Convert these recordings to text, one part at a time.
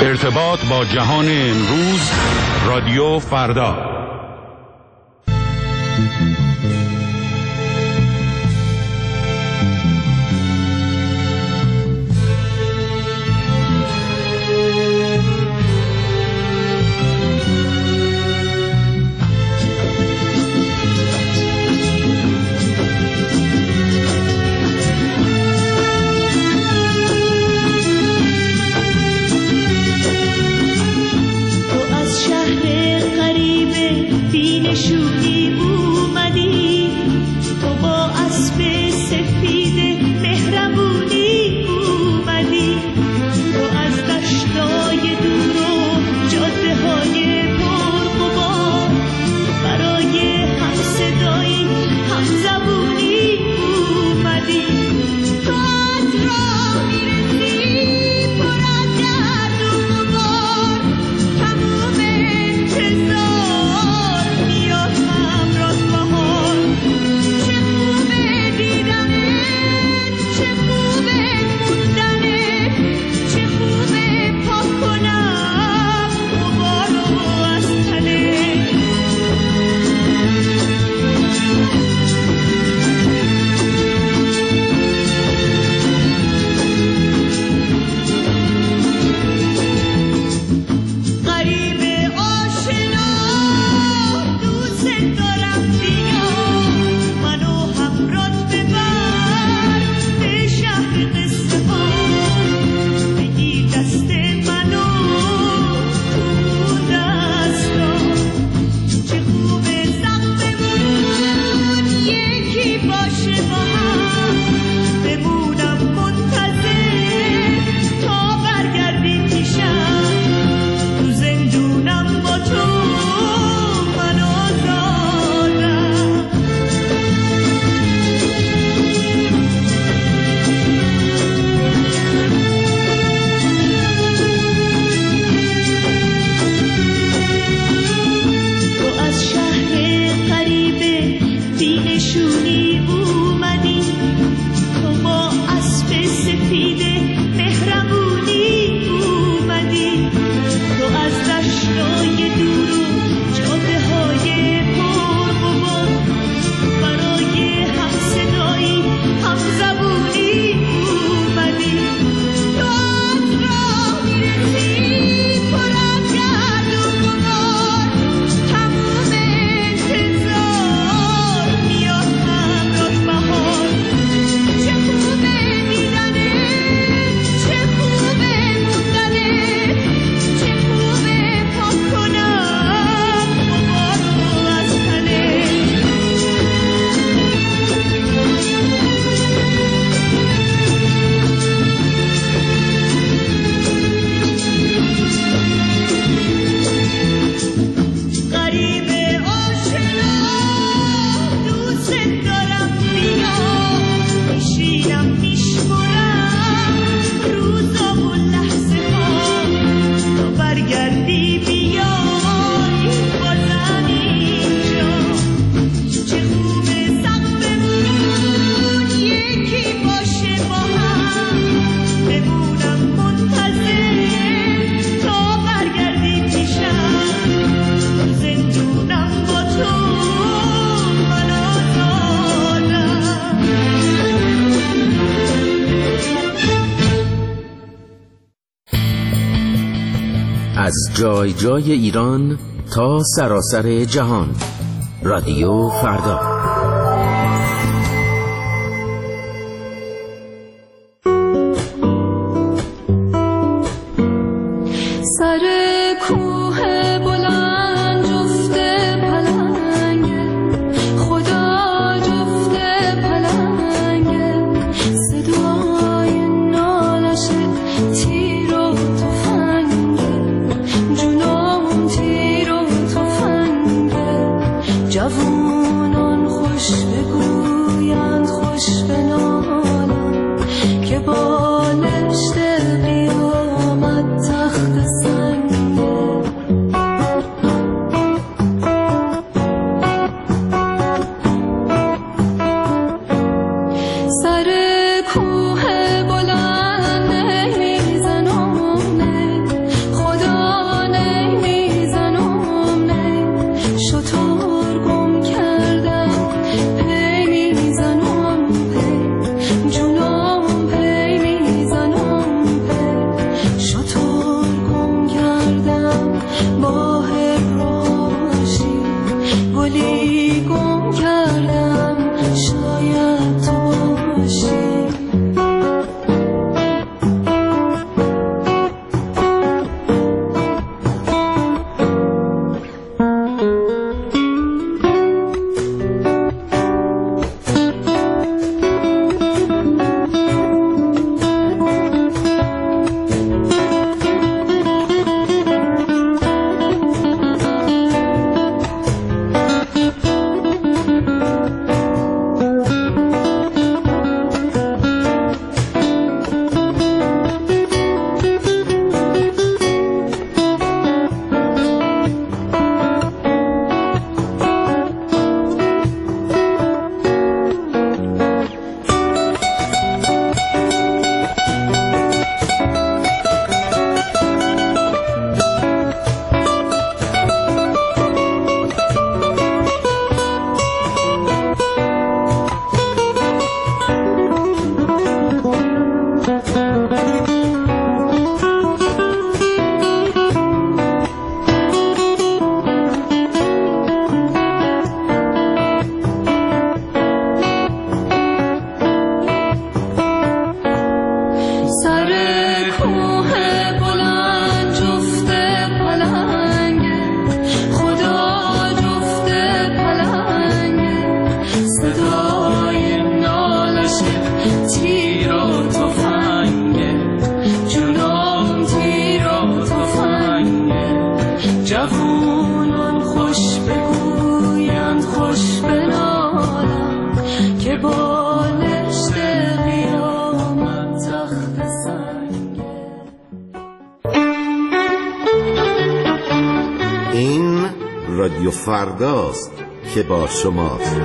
ارتباط با جهان امروز، رادیو فردا. از جای جای ایران تا سراسر جهان، رادیو فردا. جوانان خوش بگویند خوش بنالند که بالشت قیامت تخت سنگه. سر کوه بلند میزنانه رادیو فرداست که با شماست.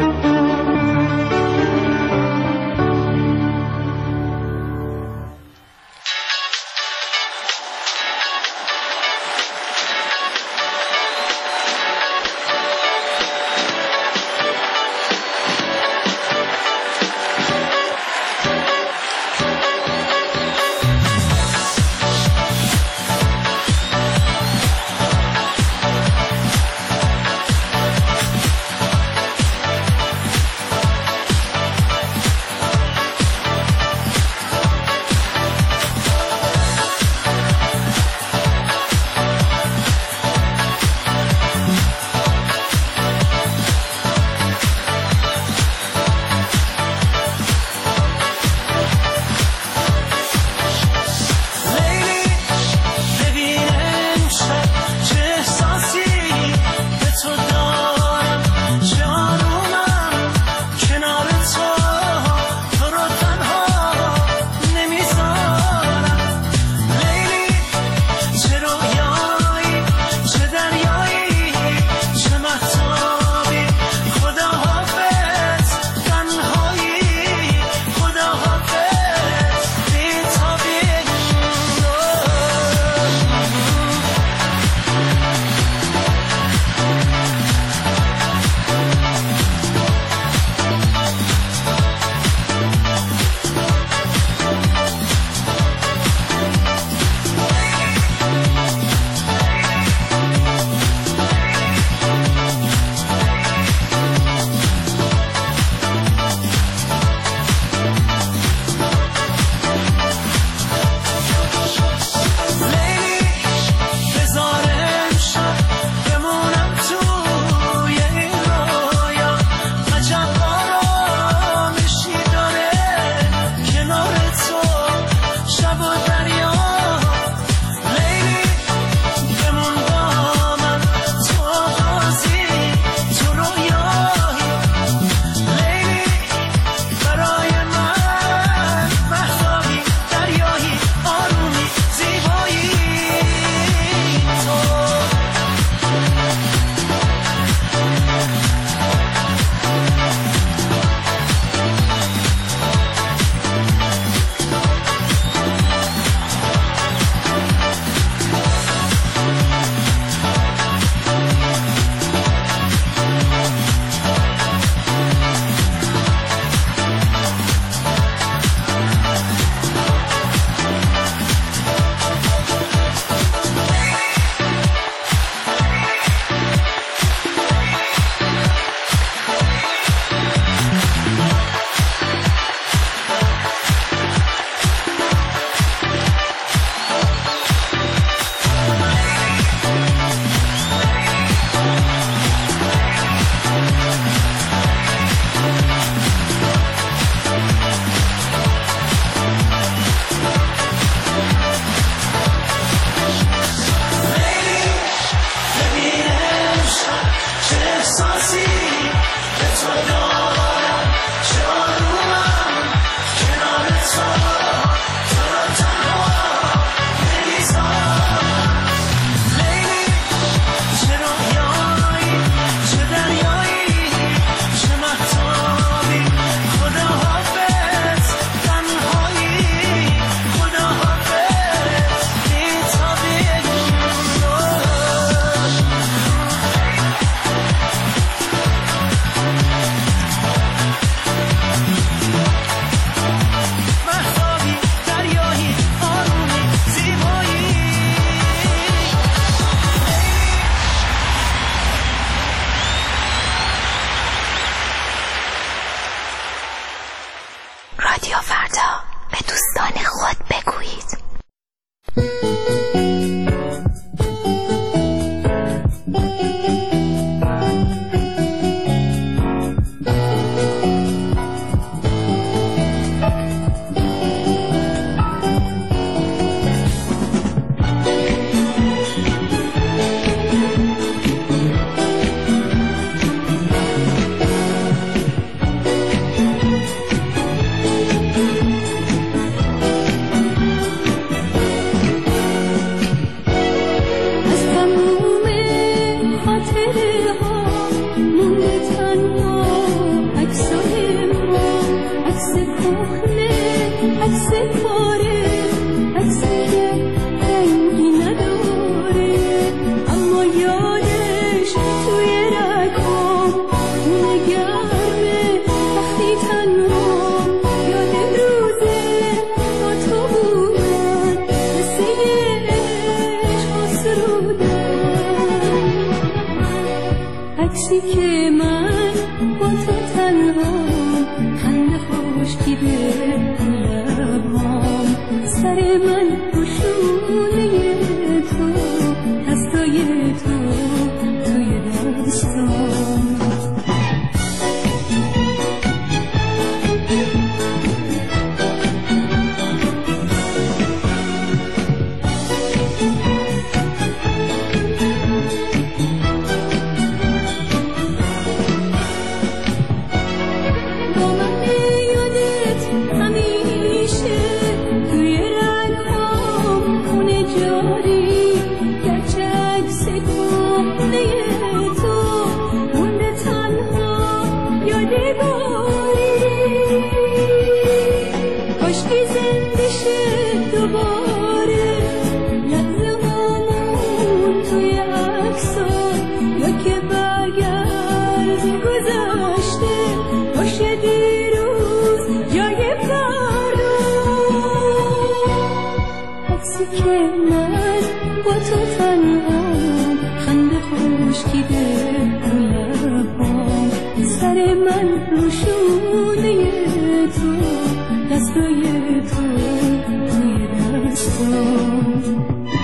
من با تو تنهام، خنده خشکیده تو لبام، سر من رو شونه تو، دستای تو توی دستام.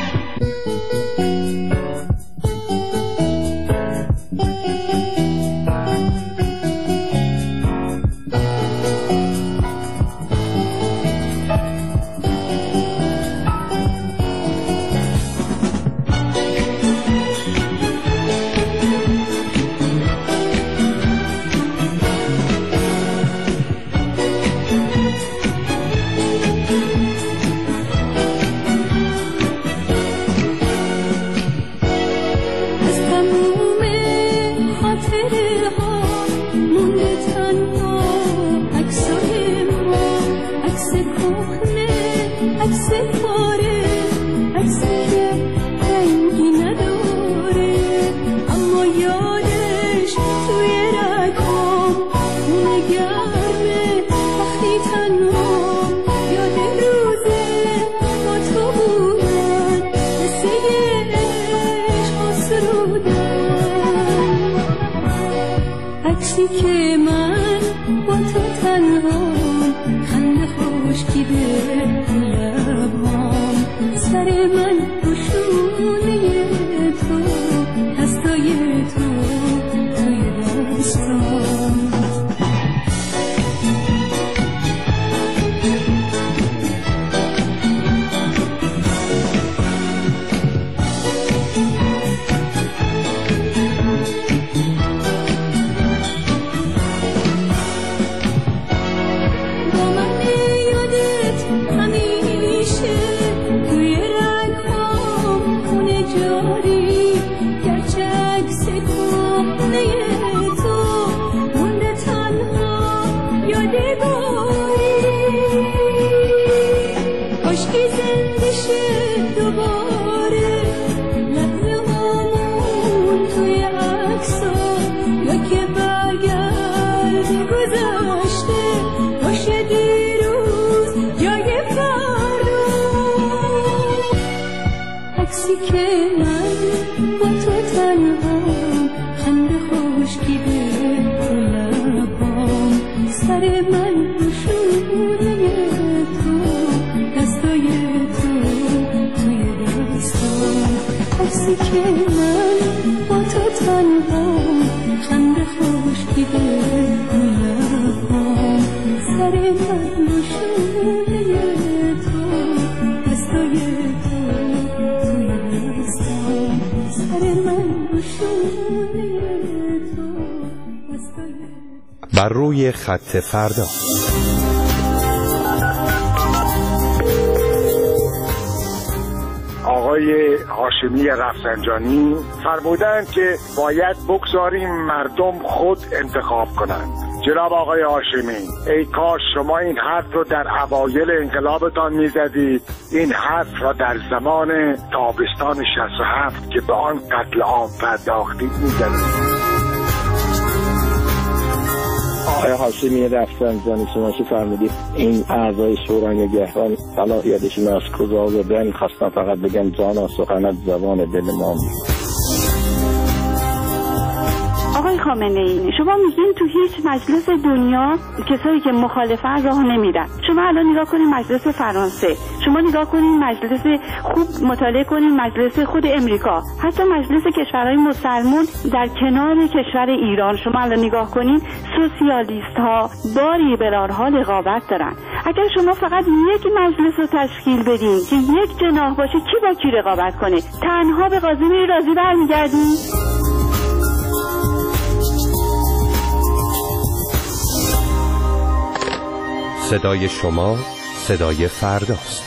عکسی که من با تو تنهام، خنده خشکیده تو لبام، سر من رو شونه تو، دستای تو توی دستام. که من با تو تنهام، خنده خشکیده تو لبام، سر من رو شونه تو، دستای تو توی دستام. عکسی که من با تو تنهام، خنده خشکیده تو لبام، سر من رو شونه تو، دستای تو بر روی خط فردا. آقای هاشمی رفسنجانی فرمودند که باید بگذاریم مردم خود انتخاب کنند. جناب آقای هاشمی، ای کاش شما این حرف رو در اوایل انقلابتان میزدید، این حرف را در زمان تابستان 67 که به آن قتل عام پرداختید میزدید. آقای هاشمی رفسنجانی، شما چه فرمودید این اعضای شورای نگهبان صلاحیتشون از کجا آوردن؟ خواستم فقط بگم جانا سخنت زبان دل ما میگه. آقای خامنه ای، شما میگین تو هیچ مجلس دنیا کسایی که مخالفن راه نمیرن. شما الان نگاه کنین مجلس فرانسه، شما نگاه کنین مجلس، خوب مطالعه کنین مجلس خود امریکا، حتی مجلس کشورهای مسلمان در کنار کشور ایران. شما الان نگاه کنین سوسیالیست ها با لیبرال ها رقابت دارن. اگر شما فقط یک مجلس رو تشکیل بدین که یک جناح باشه، کی با کی رقابت کنه؟ تنها به قاضی میری راضی برمیگردین؟ صدای شما صدای فرداست.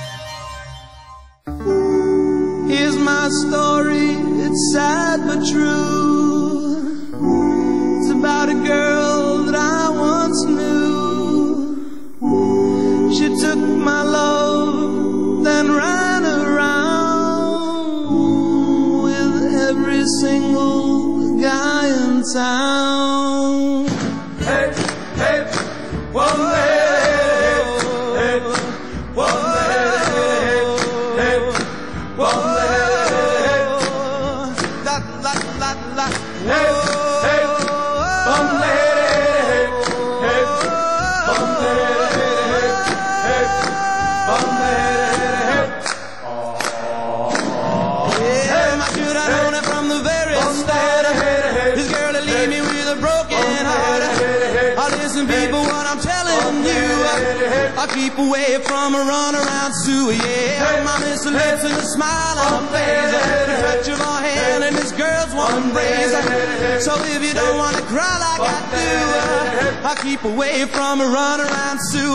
Here's my story, it's sad but true. It's about a girl that I once knew. She took my love, then ran around with every single guy in town. Hey, hey, one day, hey, one day, hey, I keep away from a run around Sue, yeah. My miss her lips and a smile on her face, the touch of her hand and this girl's one embrace. So if you don't want to cry like I do, I keep away from a run around Sue.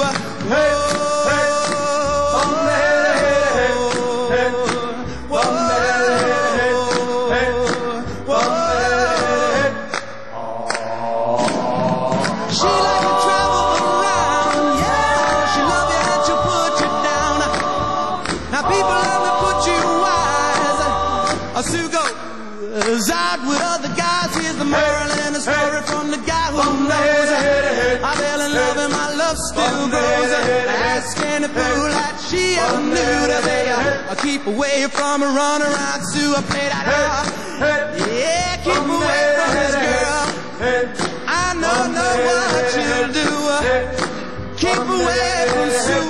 Sue goes out with other guys. Here's the moral and a story from the guy who knows. I fell in love and my love still grows. Ask any fool that she ever knew today. I keep away from a run around Sue. I play that yeah, keep away from this girl. I know what you'll do. Keep away from Sue.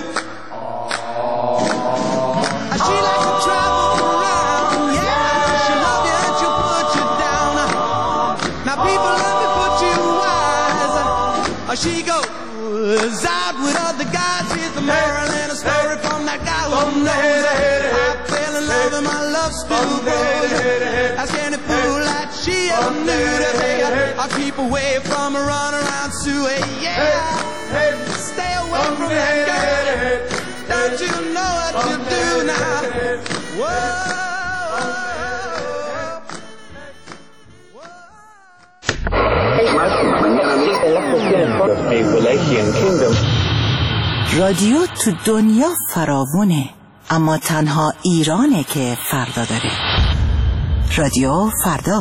She likes to travel around, yeah. She'll love you and she'll put you down. Now people, let me put you wise. She goes out with other guys. Here's the moral and a story from that guy who knows. I fell in love and my love still grows. Ask any fool that she ever knew today. I'll keep away from a run around Sue, yeah. Stay away from that girl. Don't you know what you do now? Whoa. رادیو تو دنیا فراوونه، اما تنها ایرانه که فردا داره. رادیو فردا.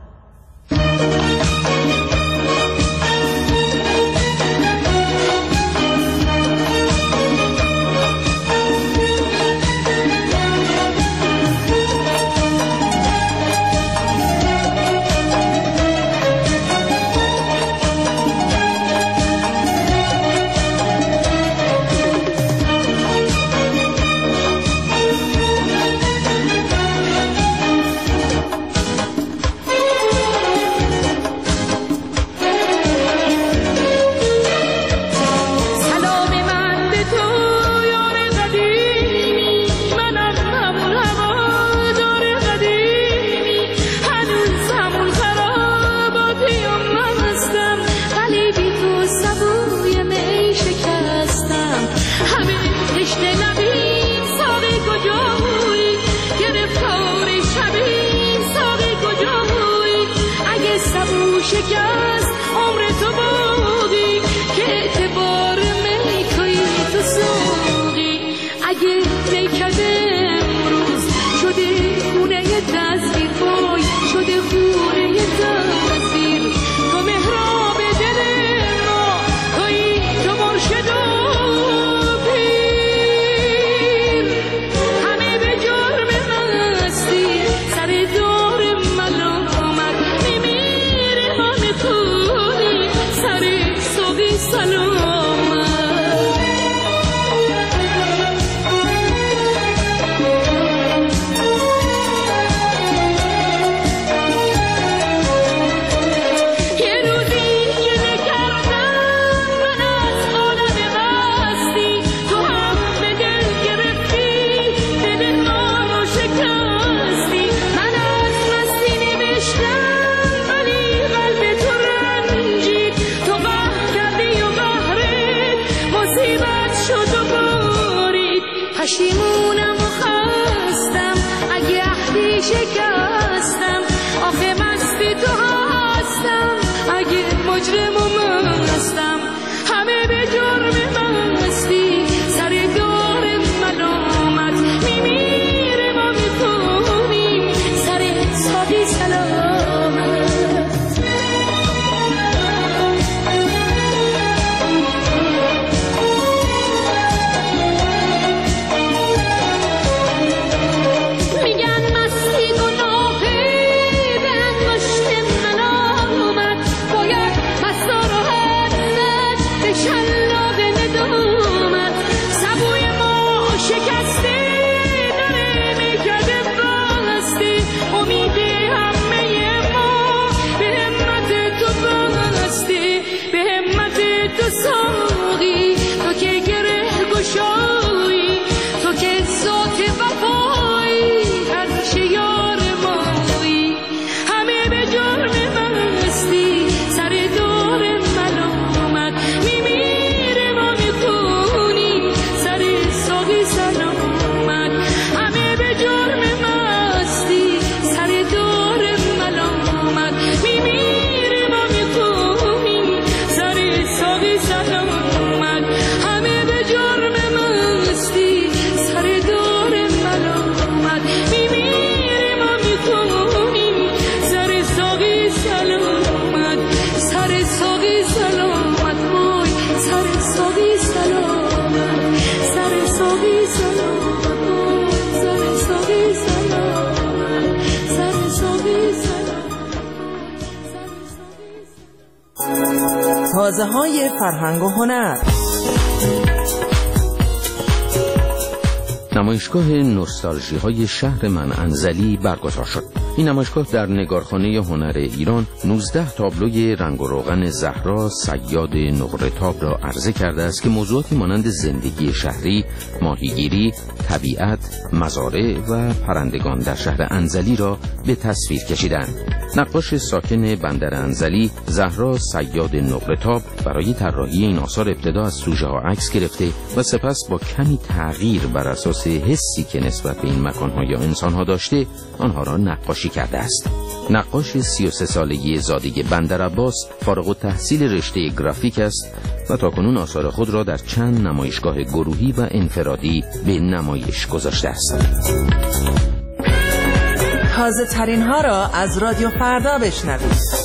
شکست عمر تو بودی که اعتبار میکوی تو سوقی اگه میکده امروز شده خونه تصویر وای شده خونه تصویر تو مهراب دل ما تویی تو مرشد و پیر همه به جرم مستی سر دور ملامت میمیره همه تو آوازه‌های فرهنگ و هنر. نمایشگاه نوستالژی های شهر من انزلی برگزار شد. این نمایشگاه در نگارخانه هنر ایران 19 تابلوی رنگ و روغن زهرا صیاد نقره‌تاب را عرضه کرده است که موضوعاتی مانند زندگی شهری، ماهیگیری، طبیعت، مزارع و پرندگان در شهر انزلی را به تصویر کشیدند. نقاش ساکن بندر انزلی، زهرا صیاد نقره‌تاب، برای طراحی این آثار ابتدا از سوژه ها عکس گرفته و سپس با کمی تغییر بر اساس حسی که نسبت به این مکان‌ها یا انسان‌ها داشته، آنها را نقاشی کرده است. نقاش 33 سالگی زاده بندر عباس فارغ التحصیل رشته گرافیک است و تاکنون آثار خود را در چند نمایشگاه گروهی و انفرادی به نمایش گذاشته است. تازه ترین ها را از رادیو فردا بشنوید.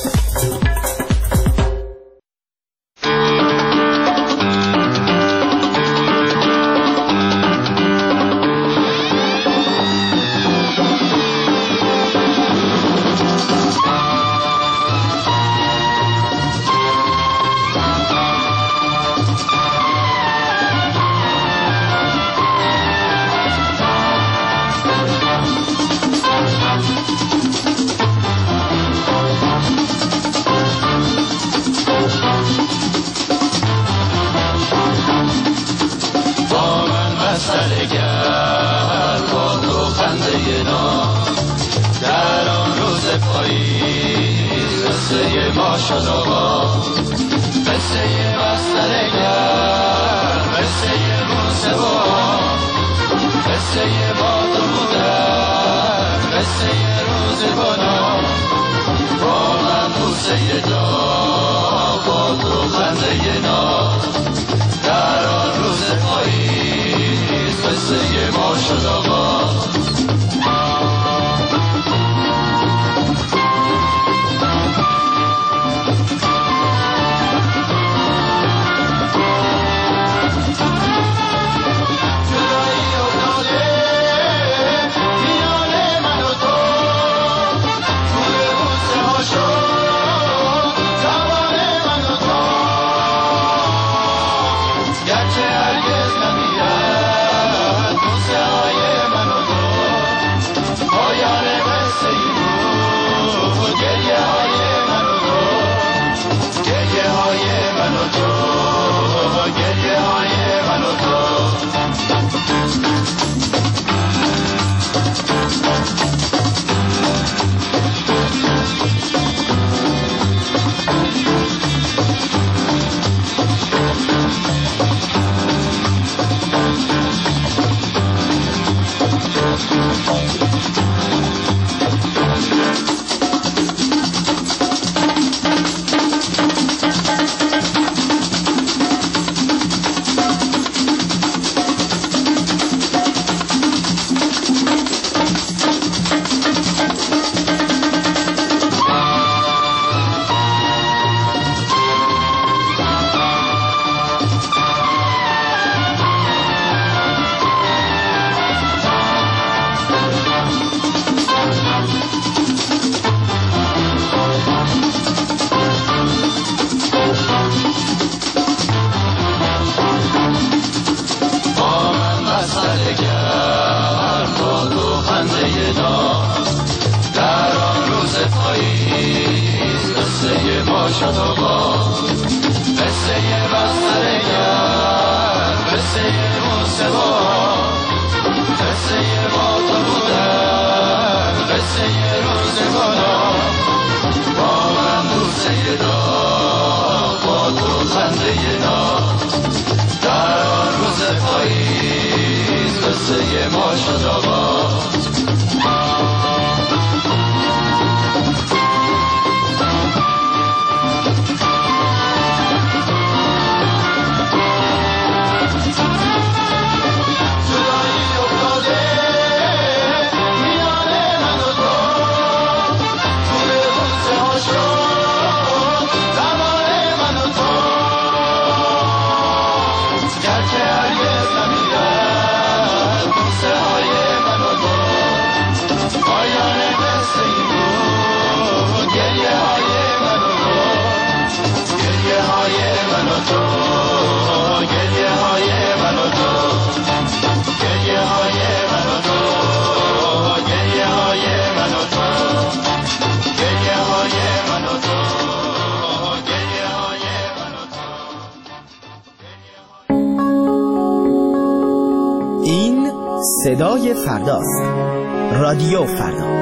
صدای فرداست. رادیو فردا.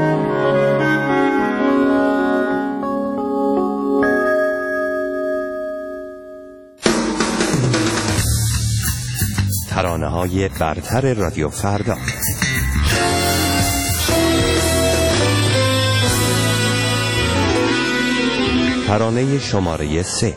ترانه‌های برتر رادیو فردا. ترانه شماره 3.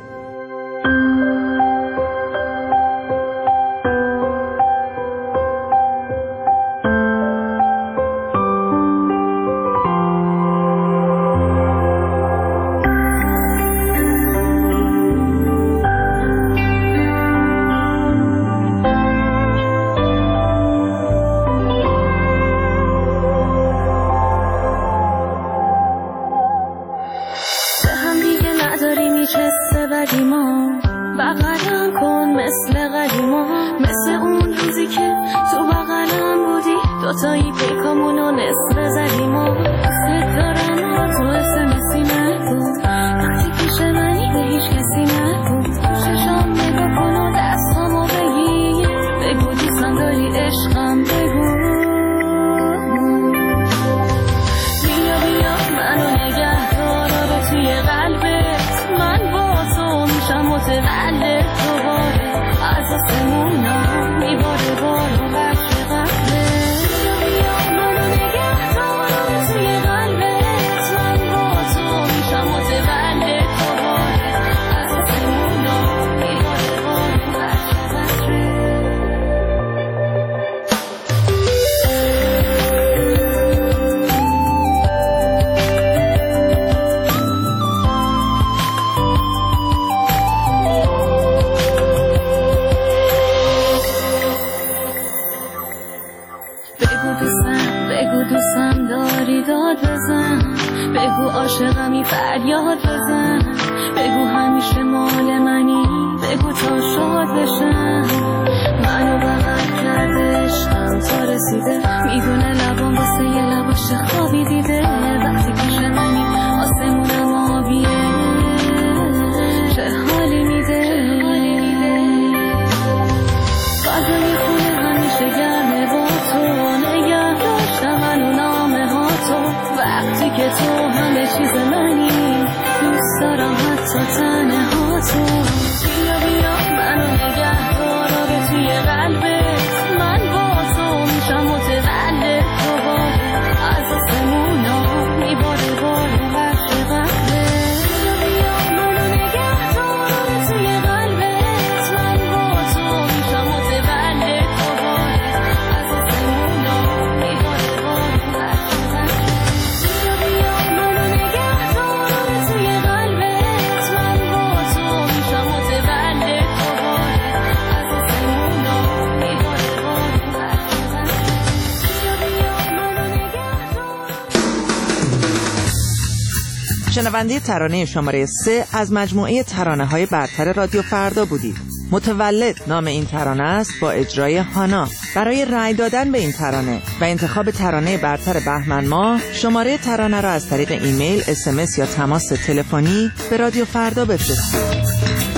شنونده ترانه شماره 3 از مجموعه ترانه‌های برتر رادیو فردا بودید. متولد نام این ترانه است با اجرای هانا. برای رأی دادن به این ترانه و انتخاب ترانه برتر بهمن ماه شماره ترانه را از طریق ایمیل، SMS یا تماس تلفنی به رادیو فردا بفرستید.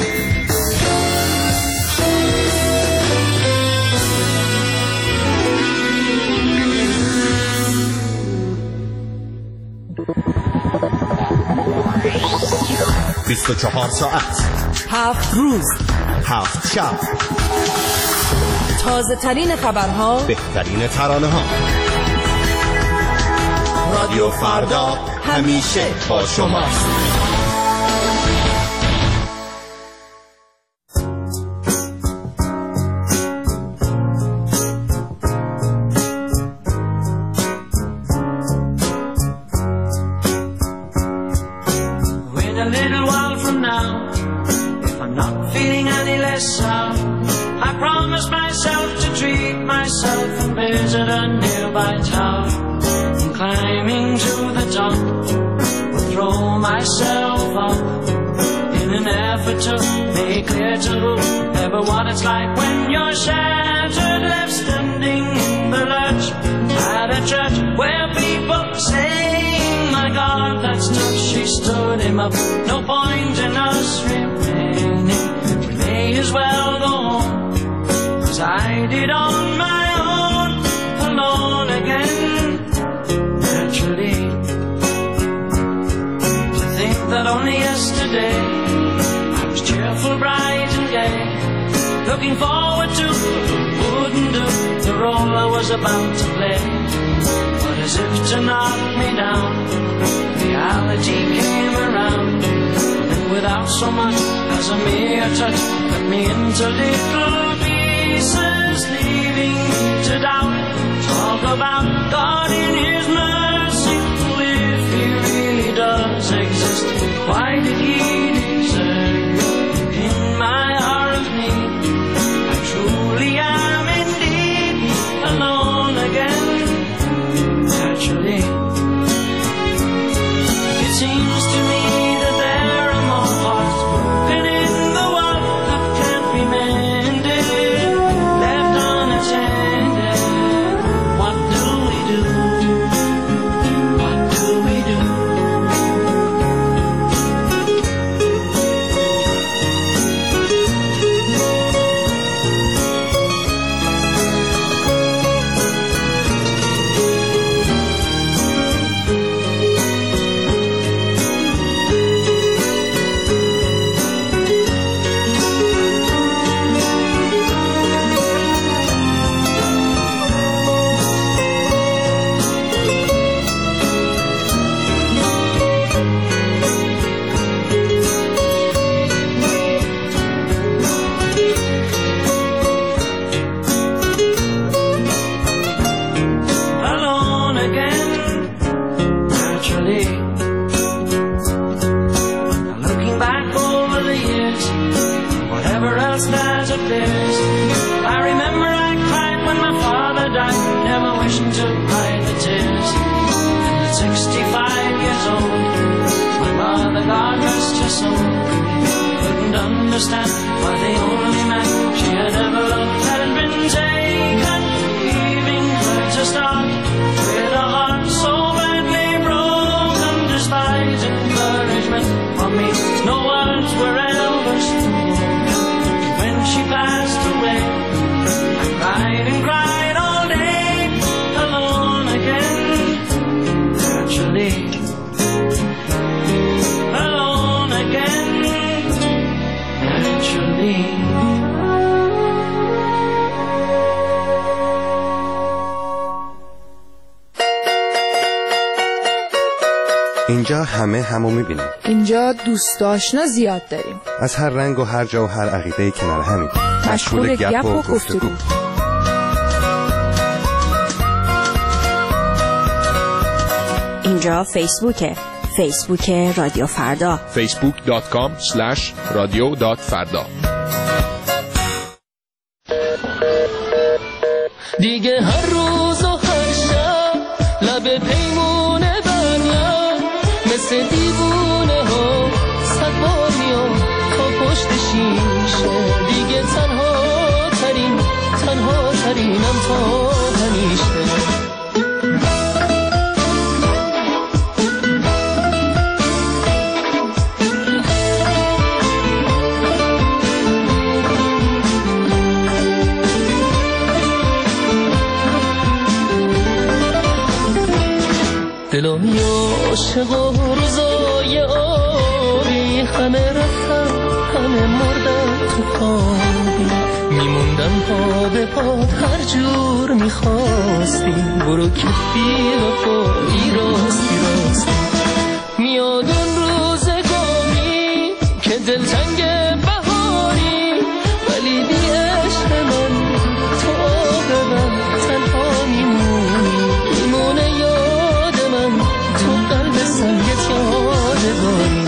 چهار ساعت 7 روز 7 شب تازه ترین خبرها، بهترین ترانه ها. رادیو فردا همیشه با شماست. No point in us remaining. We may as well go on, 'cause I did on my own. looking forward to, wouldn't do the role I was about to play. But as if to knock me down, reality came around, and without so much as a mere touch, cut me into little pieces, leaving me to doubt. Talk about God in His mercy, if He really does exist, why did He desert me in my hour of need? I truly am indeed alone again. Naturally, it seems to me that there are more hearts broken in the world that can't be mended, left unattended. What do we do? What do we do? Alone again, naturally. Now looking back over the years, whatever else that appears, I remember I cried when my father died, never wishing to hide the tears. And at 65 years old, my mother, God rest her soul, couldn't understand why the only man she had ever loved had been taken, leaving her to start with a heart so badly broken. Despite encouragement from me, no words were ever spoken. When she passed away, I cried and cried all day, alone again. Naturally, alone again. Naturally. اینجا همو میبینیم. اینجا دوست آشنا زیاد داریم. از هر رنگ و هر جا و هر عقیده کنار همین. مشغول گپ و گفتگو. اینجا فیسبوکه. فیسبوک رادیو فردا. facebook.com/radio.farda. دیگه هر روز و هر شب لب پیمونه برمیام، مثل دیوونه ها صد بار میام تا پشت شیشه. دیگه تنها ترینم تا همیشه. دلم عاشق و روزای آبی، همه رفتن همه مردن تو خوابی. میموندم پا به پات هر جور میخواستی، برو که بی وفایی راستی. میاد اون روزگاری که دلتنگ بهاری، ولی بی عشق من تو آب من تنها میمونه یاد من تو قلب سنگت یادگاری.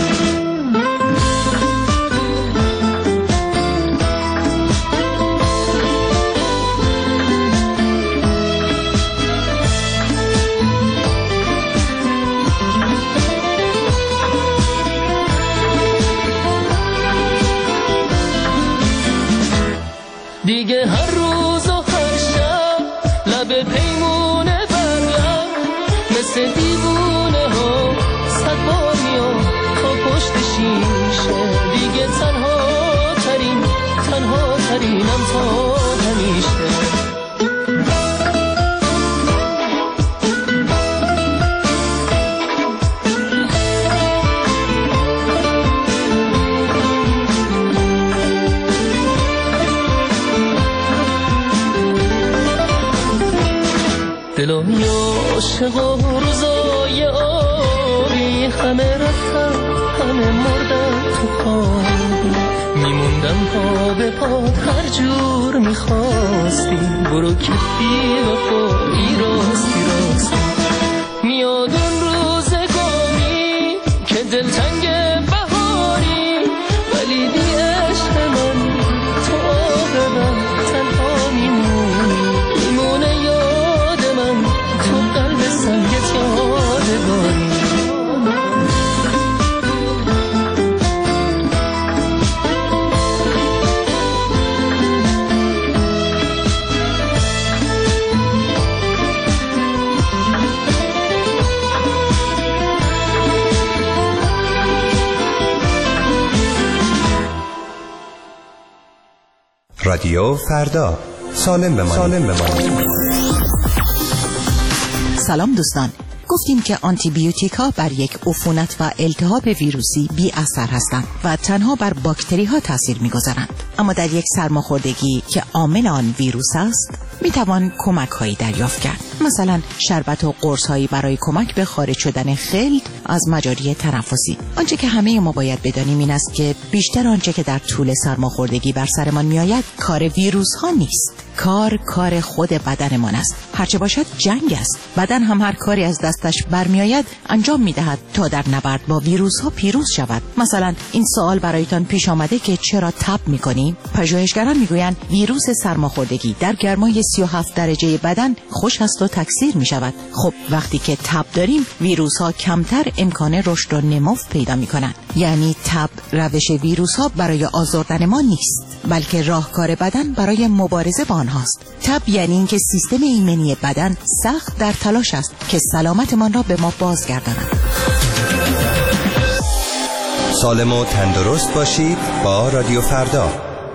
برق و روزای آبی، همه رفتن همه مردن تو خوابی، میموندم پا به پا هر جور میخواستی، برو که بی وفایی راستی راستی. میاد اون روزگاری که دلتنگ بهاری، ولی بی عشق من تو آب من تنها میمونه یاد من تو قلب سنگت یادگاری. رادیو فردا، سالم بمانید. سلام دوستان، گفتیم که آنتی بیوتیک ها بر یک عفونت و التهاب ویروسی بی اثر هستند و تنها بر باکتری ها تاثیر می‌گذارند. اما در یک سرماخوردگی که عامل آن ویروس است، میتوان کمک هایی دریافت کرد. مثلا شربت و قرص هایی برای کمک به خارج شدن خلط از مجاری تنفسی. آنچه که همه ما باید بدانیم این است که بیشتر آنچه که در طول سرماخوردگی بر سرمان میآید کار ویروس ها نیست. کار خود بدنمان است. هرچه باشد جنگ است. بدن هم هر کاری از دستش برمیآید انجام میدهد تا در نبرد با ویروس ها پیروز شود. مثلا این سوال برایتان پیش آمده که چرا تب میکنیم؟ پژوهشگران میگویند ویروس سرماخوردگی در گرمای 37 درجه بدن خوش است و تکثیر میشود. خب وقتی که تب داریم ویروس ها کمتر امکان رشد و نمو پیدا میکنند. یعنی تب روش ویروس ها برای آزردن ما نیست، بلکه راهکار بدن برای مبارزه با آنهاست. تب یعنی اینکه سیستم ایمنی بدن سخت در تلاش است که سلامتمان را به ما بازگرداند. سالم و تندرست باشید با رادیو فردا.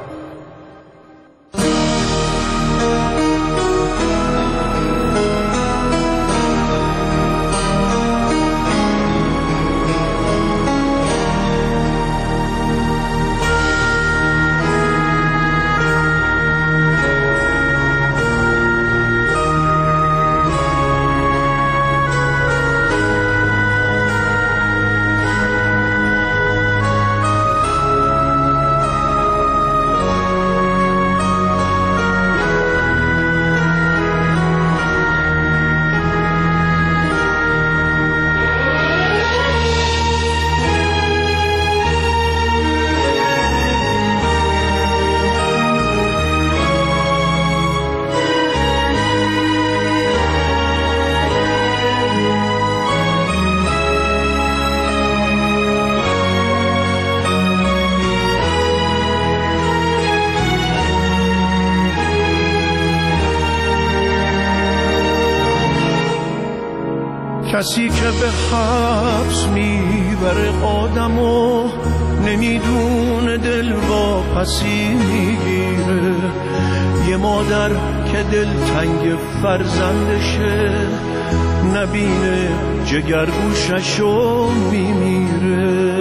کسی که به حبس میبره آدمو نمیدونه دل واپسی میگیره. یه مادر که دلتنگ فرزندشه نبینه جگرگوششو میمیره.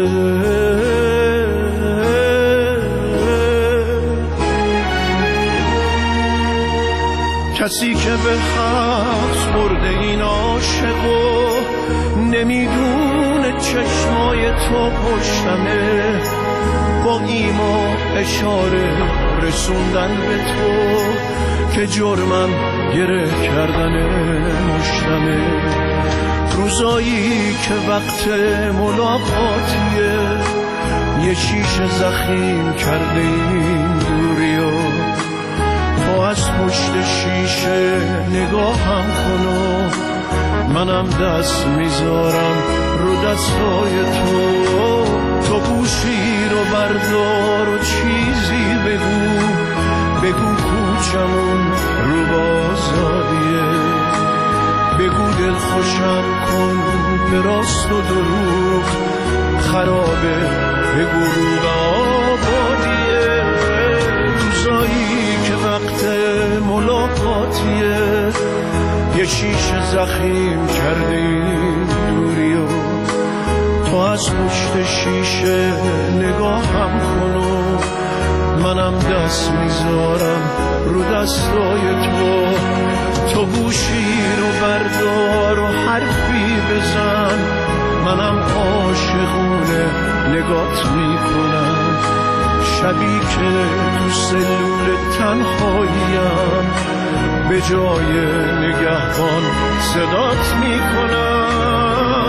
کسی که به حبس برده این عاشقو نمیدونه چشمای تو پشتمه، با ایما اشاره رسوندن به تو که جرمم گره کردن مشتمه. روزایی که وقت ملاقاتیه یه شیشه زخیم کرده این دوریو، تو از پشت شیشه نگاهم کنو، منم دست میذارم رو دستای تو گوشی رو بردار و چیزی بگو کوچمون رو بازادیه، بگو دل خوشم کن به راست و دروغ خرابه، بگو رو آبادیه. روزایی که وقت ملاقاتیه یه شیشه زخیم کرده این دوریو، تو از پشت شیشه نگاهم کنو، منم دست میذارم رو دستای تو تو گوشی رو بردار و حرفی بزن، منم عاشقونه نگات میکنم. شبی که تو سلول تنهاییم به جای نگهبان صدات میکنم.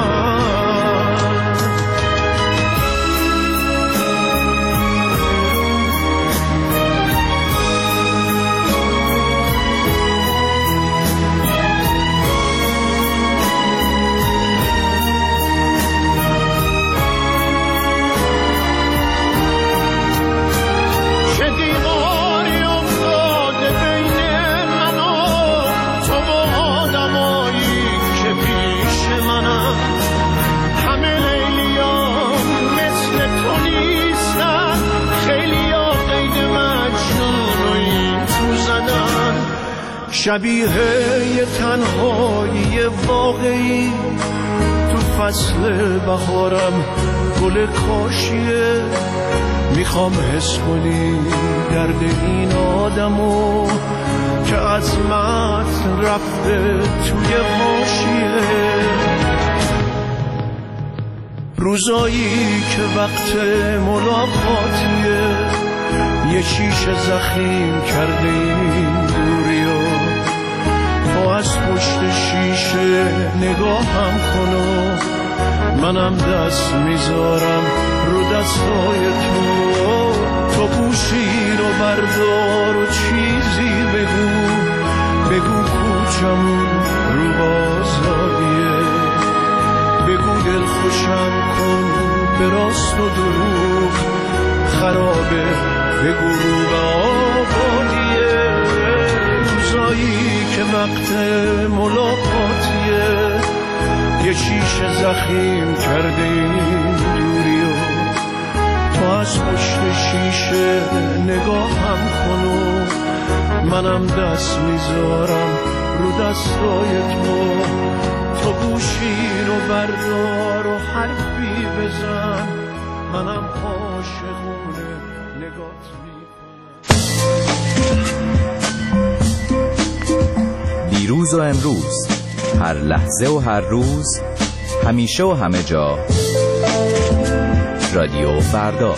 شبیه یه تنهایی واقعی تو فصل بهارم گل کاشیه. میخوام حس کنی درد این آدمو که عظمت رفته توی حاشیه. روزایی که وقت ملاقاتیه یه شیشه زخیم کرده این دوریو، تو از پشت شیشه نگاهم کن و منم دست میذارم رو دستای تو گوشی رو بردار و چیزی بگو کوچمون رو آزادیه، بگو دل خوشم کن به راست و دروغ خرابه، بگو رو به آبادیه. روزایی که وقت ملاقاتیه یه شیشه زخیم کرده این دوریو، تو از پشت شیشه نگاهم کن و منم دست میذارم رو دستای تو گوشی رو بردار و حرفی بزن، منم عاشقونه نگات میکنم. دیروز و امروز، هر لحظه و هر روز، همیشه و همه جا، رادیو فردا.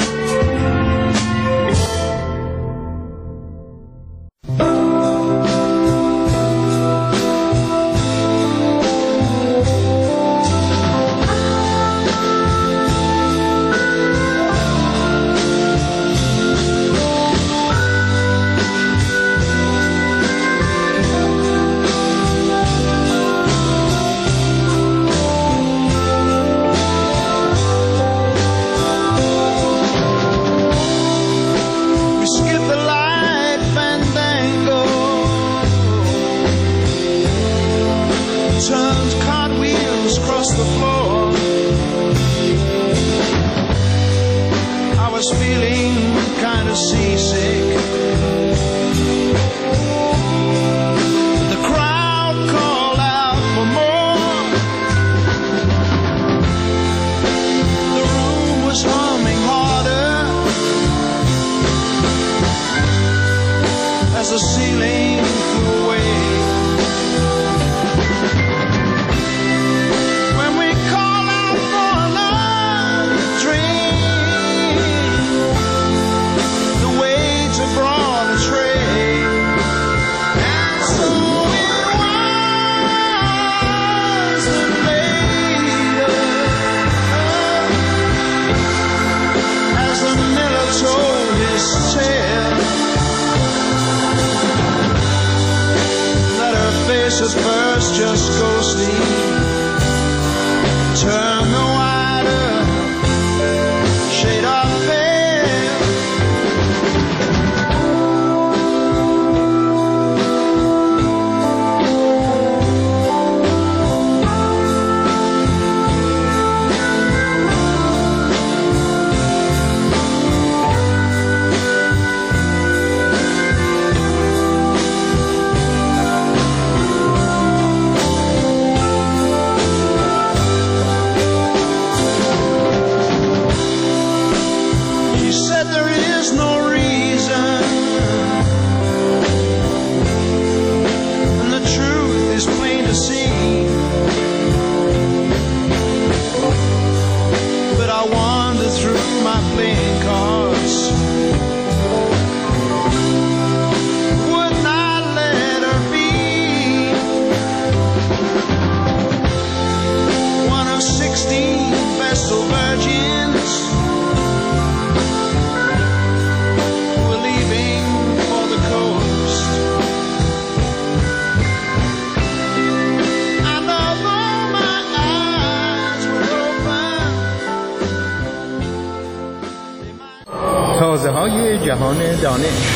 مغازه‌های جهان دانش.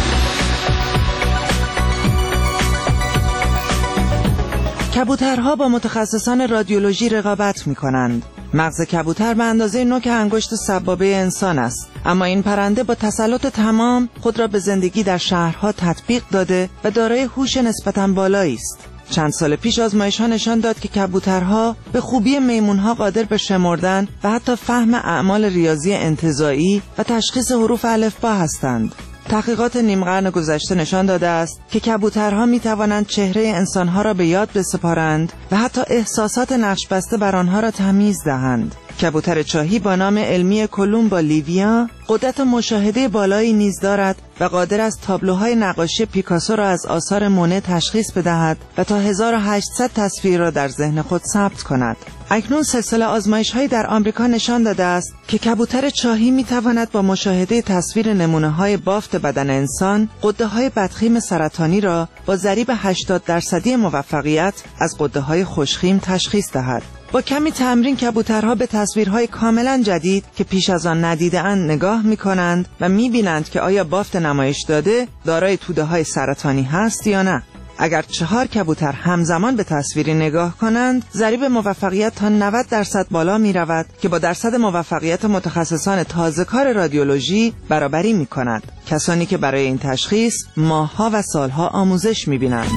کبوترها با متخصصان رادیولوژی رقابت می‌کنند. مغز کبوتر به اندازه نوک انگشت سبابه انسان است، اما این پرنده با تسلط تمام خود را به زندگی در شهرها تطبیق داده و دارای هوش نسبتاً بالایی است. چند سال پیش آزمایش‌ها نشان داد که کبوترها به خوبی میمون‌ها قادر به شمردن و حتی فهم اعمال ریاضی انتزاعی و تشخیص حروف الفبا هستند. تحقیقات نیم قرن گذشته نشان داده است که کبوترها می توانند چهره انسانها را به یاد بسپارند و حتی احساسات نقش بسته بر آنها را تمیز دهند. کبوتر چاهی با نام علمی کولومبا لیویا قدرت مشاهده بالایی نیز دارد و قادر است تابلوهای نقاشی پیکاسو را از آثار مونه تشخیص بدهد و تا 1800 تصویر را در ذهن خود ثبت کند. اکنون سلسله آزمایش‌هایی در آمریکا نشان داده است که کبوتر چاهی می‌تواند با مشاهده تصویر نمونه‌های بافت بدن انسان غده‌های بدخیم سرطانی را با ضریب 80% موفقیت از غده‌های خوشخیم تشخیص دهد. با کمی تمرین کبوترها به تصویرهای کاملا جدید که پیش از آن ندیده‌اند نگاه می‌کنند و می‌بینند که آیا بافت نمایش داده دارای توده‌های سرطانی هست یا نه. اگر 4 کبوتر همزمان به تصویری نگاه کنند، ضریب موفقیت تا 90% بالا می رود که با درصد موفقیت متخصصان تازه‌کار رادیولوژی برابری می کند. کسانی که برای این تشخیص ماه‌ها و سال‌ها آموزش می بینند.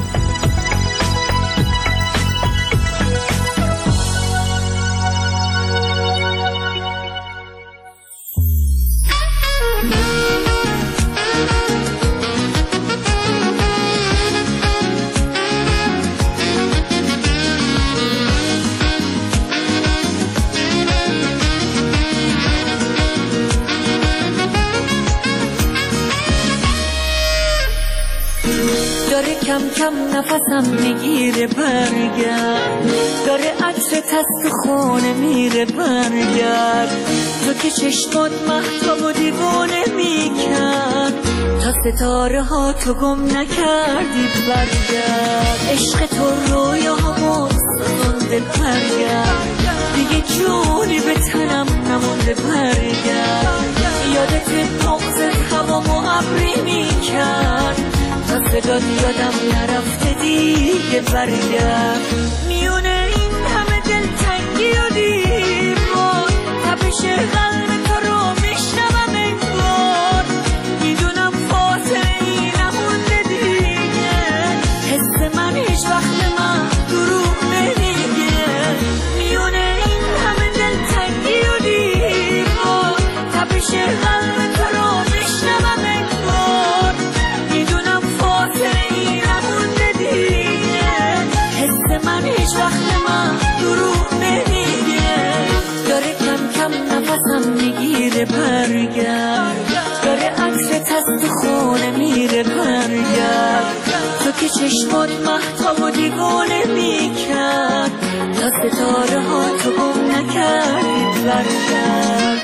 کم کم نفسم میگیره برگرد، داره عطرت از تو خونه میره برگرد، تو که چشمات مهتاب و دیوانه میکرد، تا ستاره ها تو گم نکردی برگرد، عشق تو رویاهامو سازنده برگرد، دیگه جونی به تنم نمونده برگرد، یادت بغضت هوامو ابری میکرد، تا صدات یادم نرفته دیگه برگرد، میونه این همه دلتنگی و دیوار، تپش قلب تو رو میشنوم انگار، میدونم فاصله ای نمونده دیگه، حس من هیچ وقت من دروغ نمیگه، میونه این همه دلتنگی و دیوار، تپش قلب تو رو میشنوم انگار، میدونم فاصله نمونده دیگه، حس من هیچ وقت من دروغ نمیگه، داره کم کم نفسم میگیره برگرد، داره عطرت از تو خونه میره برگرد، تو که چشمات مهتاب و دیوانه میکرد، تا ستاره ها تو گم نکردی برگرد.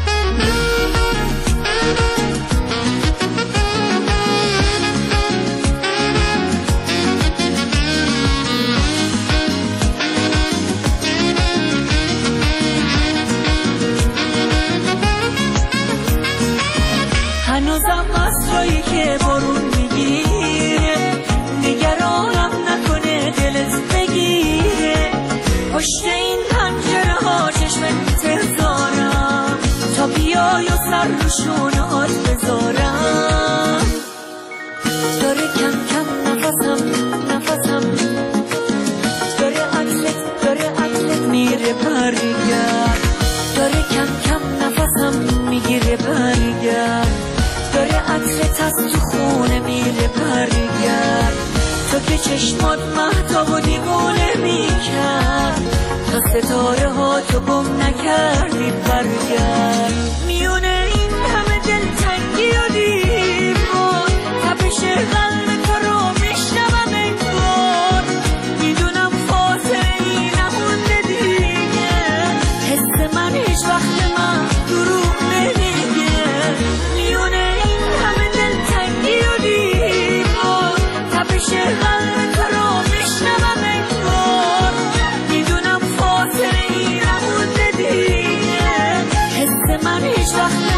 هنوزم مستایی که بارون میگیره، نگرانم نکنه دلت بگیره، پشت این پنجره ها چشم انتظارم، تا بیای و سر رو شونه‌هات بذارم، داره کم کم نفسم داره عطرت میره برگرد، داره کم کم نفسم میگیره برگرد، داره عطرت از تو خونه میره برگرد، تو که چشمات مهتاب و دیوانه میکرد، تا ستاره ها تو گم نکردی برگرد، میونه این همه دلتنگی و دیوار، تپش قلب تو رو میشنوم انگار، میدونم فاصله ای نمونده دیگه، حس من هیچ وقت من دروغ نمیگه، میونه این همه دلتنگی و دیوار، تپش قلب تو رو میشنوم انگار، میدونم فاصله ای نمونده دیگه، حس من هیچ وقت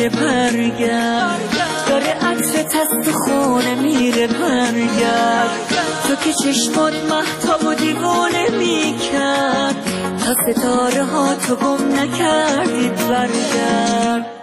میره برگرد، داره عطر تست خونه میره برگرد، تو که چشمات مهتاب و دیوانه میکرد، تا ستاره ها تو گم نکردید برگرد.